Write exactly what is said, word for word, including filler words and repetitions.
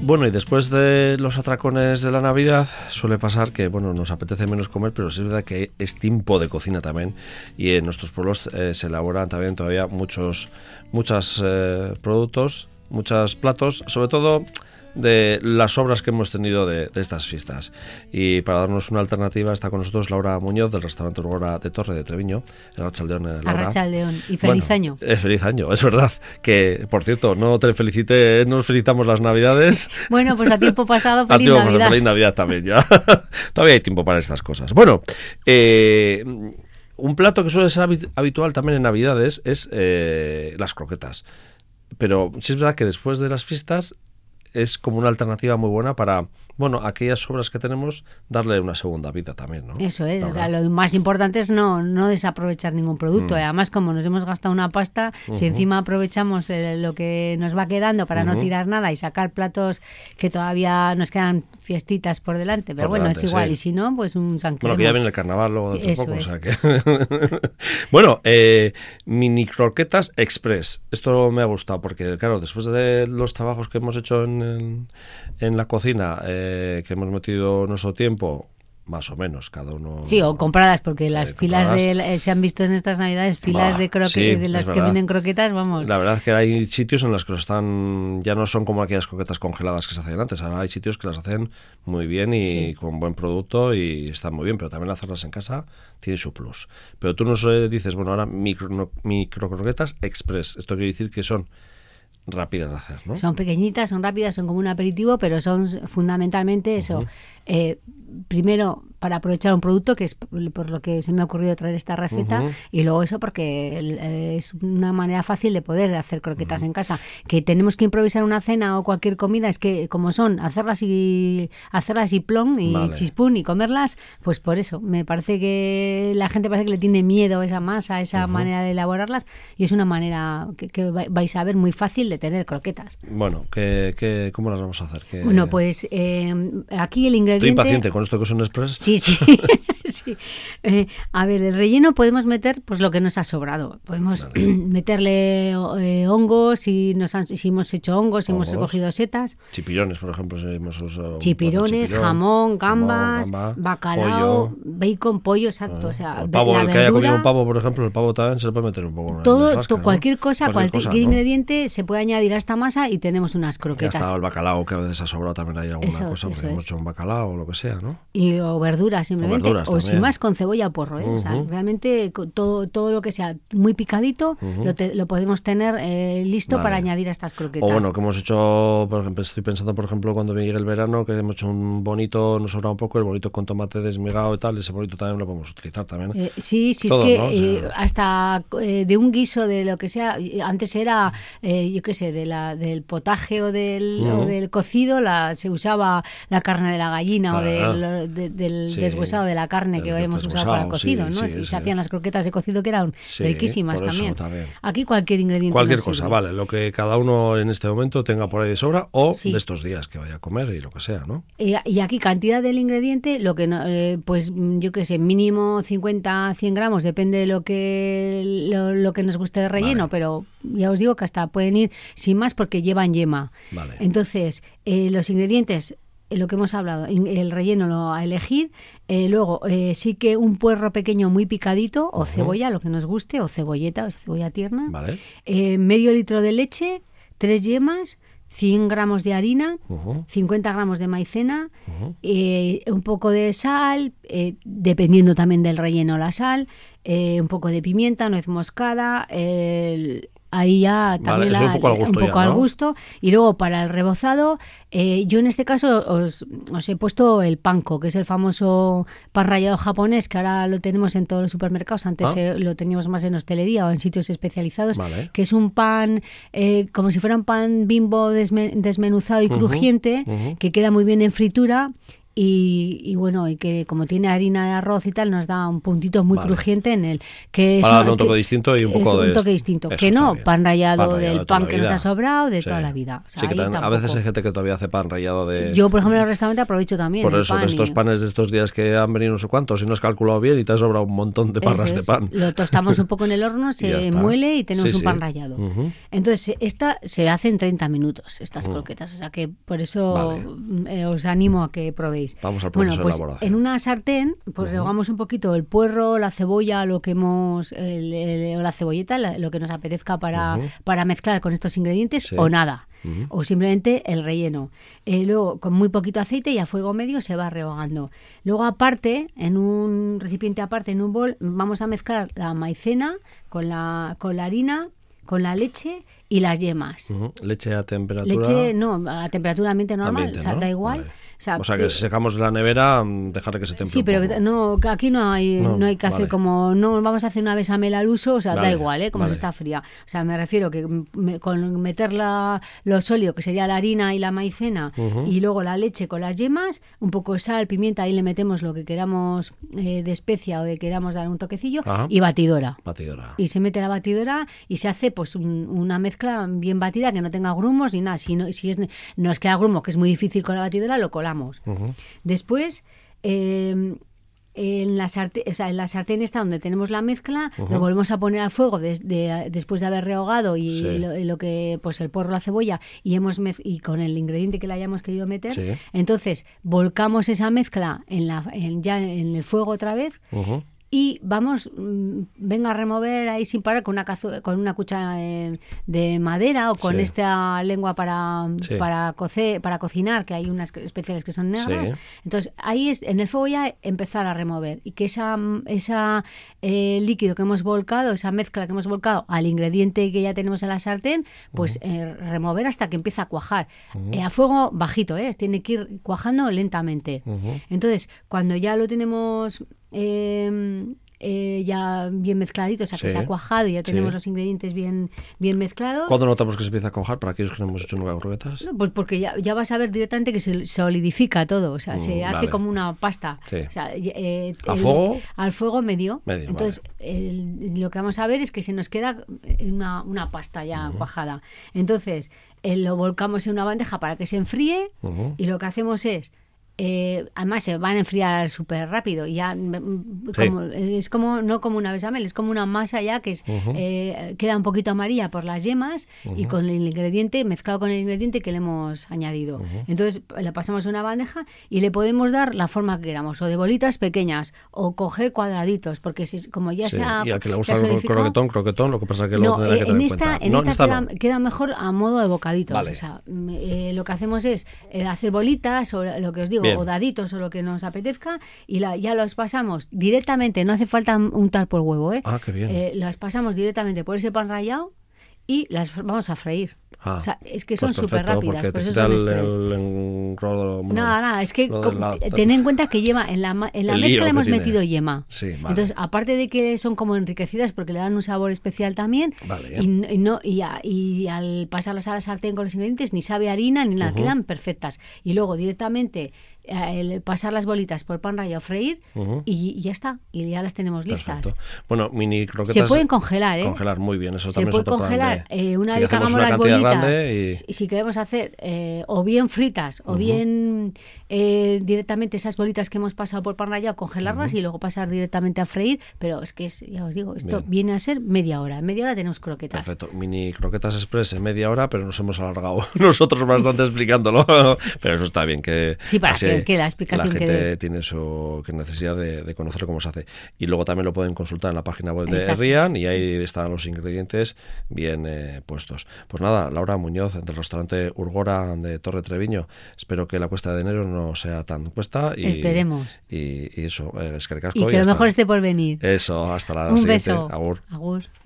bueno, y después de los atracones de la Navidad suele pasar que, bueno, nos apetece menos comer, pero sí es verdad que es tiempo de cocina también, y en nuestros pueblos eh, se elaboran también todavía muchos muchos eh, productos, muchos platos, sobre todo de las obras que hemos tenido de, de estas fiestas. Y para darnos una alternativa está con nosotros Laura Muñoz, del restaurante Urgora de Torre de Treviño, en Arrachaldeón. Eh, Laura. Arrachaldeón, y feliz bueno, año. Eh, feliz año, es verdad. Que, por cierto, no te felicité, nos felicitamos las Navidades. Bueno, pues a tiempo pasado, feliz a tiempo, Navidad. Feliz Navidad también, ya. Todavía hay tiempo para estas cosas. Bueno, eh... un plato que suele ser habitual también en Navidades es eh, las croquetas. Pero sí es verdad que después de las fiestas es como una alternativa muy buena para, bueno, aquellas sobras que tenemos, darle una segunda vida también, ¿no? Eso es, o sea, lo más importante es no, no desaprovechar ningún producto. Mm. Además, como nos hemos gastado una pasta, uh-huh. si encima aprovechamos eh, lo que nos va quedando para uh-huh. no tirar nada y sacar platos que todavía nos quedan fiestitas por delante, pero por bueno, delante, es igual, sí. Y si no, pues un San Bueno, que ya viene el carnaval luego de Eso poco, es. O sea que... Bueno, eh, mini croquetas express. Esto me ha gustado porque, claro, después de los trabajos que hemos hecho en, en, en la cocina, eh, que hemos metido nuestro tiempo, más o menos, cada uno... Sí, o compradas, porque las eh, filas compradas. de, eh, se han visto en estas Navidades, filas bah, de croquetas, sí, de las que venden croquetas, vamos. La verdad es que hay sitios en los que los están, ya no son como aquellas croquetas congeladas que se hacían antes, ahora hay sitios que las hacen muy bien y sí. con buen producto y están muy bien, pero también hacerlas en casa tiene su plus. Pero tú nos dices, bueno, ahora micro, no, micro croquetas express, esto quiere decir que son rápidas de hacer, ¿no? Son pequeñitas, son rápidas, son como un aperitivo, pero son fundamentalmente eso. Uh-huh. Eh, primero, para aprovechar un producto, que es por lo que se me ha ocurrido traer esta receta, uh-huh. y luego eso porque eh, es una manera fácil de poder hacer croquetas uh-huh. en casa. Que tenemos que improvisar una cena o cualquier comida, es que como son, hacerlas y hacerlas y plom y vale. chispún y comerlas, pues por eso, me parece que la gente parece que le tiene miedo a esa masa, a esa uh-huh. manera de elaborarlas, y es una manera que, que vais a ver muy fácil de tener croquetas. Bueno, ¿qué, qué, ¿cómo las vamos a hacer? ¿Qué... Bueno, pues eh, aquí el ingrediente... Estoy impaciente con esto que son express. Sí, sí. sí. Eh, a ver, el relleno podemos meter pues lo que nos ha sobrado. Podemos vale. meterle eh, hongos, si, nos han, si hemos hecho hongos, si hongos. hemos recogido setas. Chipirones, por ejemplo, si hemos usado... Chipirones, chipirón, jamón, gambas, jamón, gamba, bacalao, pollo. bacon, pollo, exacto. Uh-huh. O sea, el pavo, la el verdura, que haya comido un pavo, por ejemplo, el pavo también se le puede meter un poco. Todo, en rasca, to, cualquier ¿no? cosa, cualquier, cualquier cosa, ingrediente ¿no? se puede añadir a esta masa y tenemos unas croquetas. Ya está el bacalao, que a veces ha sobrado también hay alguna eso, cosa, porque hemos hecho un bacalao o lo que sea, ¿no? Y o verduras simplemente, o, verduras o sin más con cebolla o porro, ¿eh? Uh-huh. O sea, realmente todo todo lo que sea muy picadito uh-huh. lo, te, lo podemos tener eh, listo vale. para añadir a estas croquetas. O bueno, que hemos hecho, por ejemplo, estoy pensando, por ejemplo, cuando llegue el verano, que hemos hecho un bonito, nos sobra un poco, el bonito con tomate desmigado y tal, ese bonito también lo podemos utilizar también. Eh, sí, sí, Todo, es que ¿no? O sea, eh, hasta eh, de un guiso de lo que sea, antes era, eh, yo qué sé, de la, del potaje o del, uh-huh. o del cocido, la, se usaba la carne de la gallina ah, o del, de, del sí, deshuesado de la carne que hemos usado para el cocido, sí, ¿no? Sí, y se hacían las croquetas de cocido que eran sí, riquísimas también. también. Aquí cualquier ingrediente. Cualquier cosa, sirve. Vale, lo que cada uno en este momento tenga por ahí de sobra o sí. de estos días que vaya a comer y lo que sea, ¿no? Y, y aquí cantidad del ingrediente, lo que no, eh, pues yo qué sé, mínimo cincuenta a cien gramos, depende de lo que lo, lo que nos guste de relleno, vale. pero ya os digo que hasta pueden ir sin más porque llevan yema. Vale. Entonces, eh, los ingredientes, lo que hemos hablado, el relleno lo a elegir, eh, luego eh, sí que un puerro pequeño muy picadito o uh-huh. cebolla, lo que nos guste, o cebolleta, o cebolla tierna, vale. eh, medio litro de leche, tres yemas, cien gramos de harina, uh-huh. cincuenta gramos de maicena, uh-huh. eh, un poco de sal, eh, dependiendo también del relleno la sal, eh, un poco de pimienta, nuez moscada, el... Ahí ya también vale, la, un poco al gusto, un poco ya, al ¿no? gusto. Y luego para el rebozado, eh, yo en este caso os, os he puesto el panko, que es el famoso pan rallado japonés, que ahora lo tenemos en todos los supermercados. Antes ¿Ah? eh, lo teníamos más en hostelería o en sitios especializados, vale. que es un pan eh, como si fuera un pan Bimbo desme, desmenuzado y uh-huh, crujiente, uh-huh. que queda muy bien en fritura. Y, y bueno, y que como tiene harina de arroz y tal, nos da un puntito muy vale. crujiente en el que es para darle un toque distinto y un poco es de un toque distinto. Que no, pan rallado, pan rallado del pan que nos ha sobrado de sí. toda la vida. O sea, sí, que también, a veces hay gente que todavía hace pan rallado de... Yo, por ejemplo, en el restaurante aprovecho también por el eso, pan de estos y... panes de estos días que han venido no sé cuántos, y no has calculado bien y te has sobrado un montón de barras de pan. Lo tostamos un poco en el horno, se muele y tenemos sí, un pan sí. rallado. Uh-huh. Entonces, esta se hace en treinta minutos, estas uh-huh. croquetas. O sea que por eso vale. eh, os animo a que probéis. Vamos al proceso bueno, pues de elaboración. En una sartén, pues uh-huh. rehogamos un poquito el puerro, la cebolla, lo que hemos, el, el, o la cebolleta, la, lo que nos apetezca para, uh-huh. para mezclar con estos ingredientes sí. o nada. Uh-huh. O simplemente el relleno. Eh, luego, con muy poquito aceite y a fuego medio se va rehogando. Luego, aparte, en un recipiente aparte, en un bol, vamos a mezclar la maicena con la, con la harina, con la leche y las yemas. Uh-huh. ¿Leche a temperatura? Leche, no, a temperatura ambiente normal, ambiente, o sea, ¿no? da igual. Vale. O sea, o sea, que si sacamos de la nevera, dejar que se tempere sí, un pero poco. no, aquí no hay no, no hay que hacer vale. como, no vamos a hacer una bechamel al uso, o sea, vale, da igual, ¿eh? Como vale. si está fría. O sea, me refiero que me, con meter la, lo sólido, que sería la harina y la maicena, uh-huh. y luego la leche con las yemas, un poco de sal, pimienta, ahí le metemos lo que queramos eh, de especia o de queramos dar un toquecillo, Ajá. y batidora. Batidora. Y se mete la batidora y se hace pues un, una mezcla bien batida, que no tenga grumos ni nada. Si, no, si es, nos queda grumo, que es muy difícil con la batidora, lo colamos. Uh-huh. Después, eh, en, la sartén, o sea, en la sartén esta donde tenemos la mezcla, uh-huh. lo volvemos a poner al fuego de, de, después de haber rehogado y sí. lo, lo que, pues el puerro, la cebolla y hemos mez- y con el ingrediente que le hayamos querido meter. Sí. Entonces, volcamos esa mezcla en la, en, ya en el fuego otra vez. Uh-huh. Y vamos, mmm, venga a remover ahí sin parar con una cazu- con una cuchara eh, de madera o con sí. esta lengua para sí. para cocer, para cocinar, que hay unas especiales que son negras. Sí. Entonces, ahí es en el fuego ya empezar a remover y que esa esa eh, líquido que hemos volcado, esa mezcla que hemos volcado al ingrediente que ya tenemos en la sartén, pues uh-huh. eh, remover hasta que empieza a cuajar. Uh-huh. Eh, a fuego bajito, eh, tiene que ir cuajando lentamente. Uh-huh. Entonces, cuando ya lo tenemos Eh, eh, ya bien mezcladito, o sea, que sí. se ha cuajado y ya tenemos sí. los ingredientes bien, bien mezclados. ¿Cuándo notamos que se empieza a cuajar para aquellos que no hemos hecho nunca croquetas? No, pues porque ya, ya vas a ver directamente que se solidifica todo, o sea, mm, se vale. hace como una pasta. Sí. O sea, eh, ¿A el, fuego? Al fuego medio. medio Entonces, vale. el, lo que vamos a ver es que se nos queda una, una pasta ya uh-huh. cuajada. Entonces, eh, lo volcamos en una bandeja para que se enfríe uh-huh. y lo que hacemos es Eh, además se van a enfriar súper rápido y ya sí. como, es como no como una bechamel, es como una masa ya que es, uh-huh. eh, queda un poquito amarilla por las yemas uh-huh. y con el ingrediente mezclado con el ingrediente que le hemos añadido. Uh-huh. Entonces le pasamos a una bandeja y le podemos dar la forma que queramos, o de bolitas pequeñas o coger cuadraditos, porque si, como ya sí. se ha y al que le gusta el croquetón, croquetón, lo que pasa es que no, lo tendrá eh, que tener en esta, en cuenta. En no, esta, en esta queda, no. queda mejor a modo de bocaditos. Vale. O sea, eh, lo que hacemos es eh, hacer bolitas o lo que os digo, Bien. o daditos o lo que nos apetezca y la, ya los pasamos directamente, no hace falta untar por huevo, ¿eh? Ah, qué bien. Eh, las pasamos directamente por ese pan rallado y las vamos a freír. Ah, o sea, es que son pues súper rápidas. Porque por te eso quita son el, express. el, el, el, el, nada, nada, es que con, la, ten en cuenta que lleva en la, en la mezcla hemos tiene. metido yema. Sí, vale. Entonces, aparte de que son como enriquecidas porque le dan un sabor especial también, vale, y, y, no, y, a, y al pasarlas a la sartén con los ingredientes, ni sabe harina ni nada, uh-huh. quedan perfectas. Y luego directamente el pasar las bolitas por pan rallado, freír uh-huh. y, y ya está, y ya las tenemos listas. Perfecto. Bueno, mini croquetas. Se pueden congelar, ¿eh? Congelar, muy bien, eso Se también puede es otro congelar eh, una si vez que hagamos una las bolitas. Y... Si, si queremos hacer eh, o bien fritas o uh-huh. bien eh, directamente esas bolitas que hemos pasado por pan rallado, congelarlas uh-huh. y luego pasar directamente a freír, pero es que es, ya os digo, esto bien. viene a ser media hora. En media hora tenemos croquetas. Perfecto. Mini croquetas express en media hora, pero nos hemos alargado nosotros bastante explicándolo. Pero eso está bien que sí, para que, que la explicación la gente quede... tiene su que necesidad de, de conocer cómo se hace. Y luego también lo pueden consultar en la página web de Rian y ahí sí. están los ingredientes bien eh, puestos. Pues nada, Laura Muñoz, del restaurante Urgora de Torre Treviño. Espero que la cuesta de enero no sea tan cuesta. Y, Esperemos. Y, y eso, eh, es que, y que lo mejor esté por venir. Eso, hasta la Un siguiente. beso. Agur. Agur.